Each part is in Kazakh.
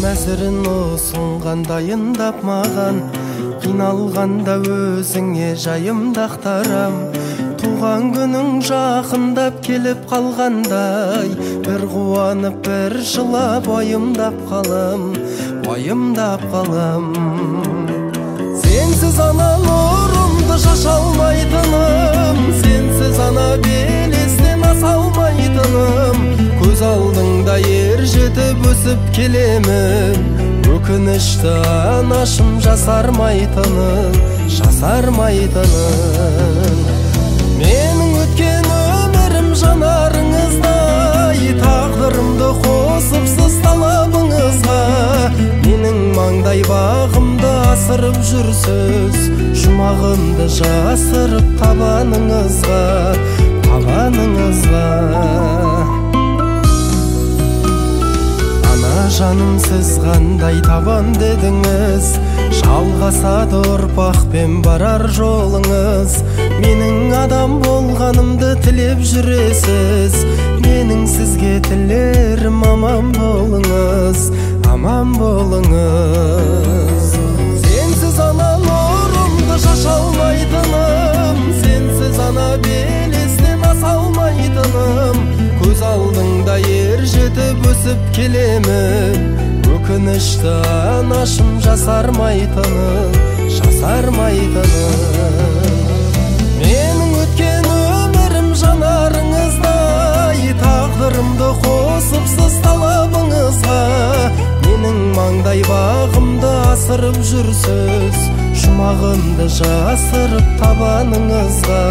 нәзірін ұсынған дайындап маған, қиналғанда өзіңе жайымды ақтарам. Туған күнің жақындап келіп қалғандай, бір қуанып бір жылап уайымдап қалам. Сенсіз ана нұрымды шаша алмайтыным, сенсіз ана белестен аса алмайтыным. Көз алдыңда ер жетіп өсіп келемін, өкінішті анашым жасармайтынын. Менің өткен өмірім жанарыңыздай, тағдырымды қосыпсыз талабыңызға. Менің маңдай бағымды асырып жүрсіз, жұмағымды жасырып табаныңызға. Ана жаным, сіз қандай табан дедіңіз, жалғасады ұрпақпен барар жолыңыз. Менің адам болғанымды тілеп жүресіз, менің сізге тілерім аман болыңыз. Сенсіз ана нұрымды шаша алмайтыным, сенсіз ана белестен аса алмайтыным. Көз алдыңда ер жетіп өсіп келемін, өкінішті анашым жасармайтынын. Менің өткен өмірім жанарыңыздай, тағдырымды қосыпсыз талабыңызға. Менің маңдай бағымды асырып жүрсіз, жұмағымды жасырып табаныңызға.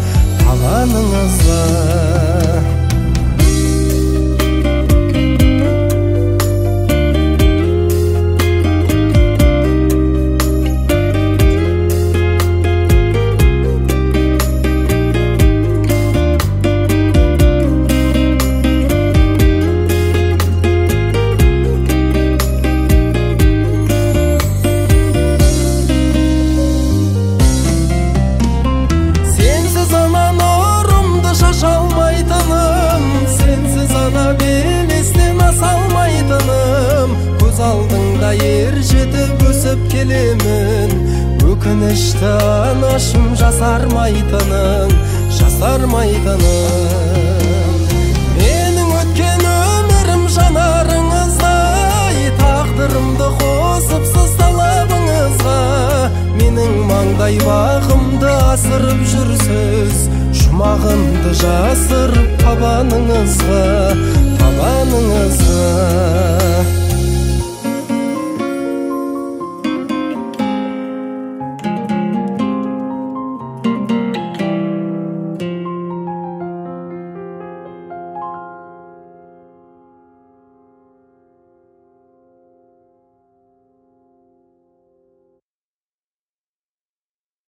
Көз алдыңда ер жетіп өсіп келемін, өкінішті анашым жасармайтының. Менің өткен өмірім жанарыңыздай, тағдырымды қосыпсыз талабыңызға. Менің маңдай бағымды асырып жүрсіз, жұмағымды жасырып табаныңызға.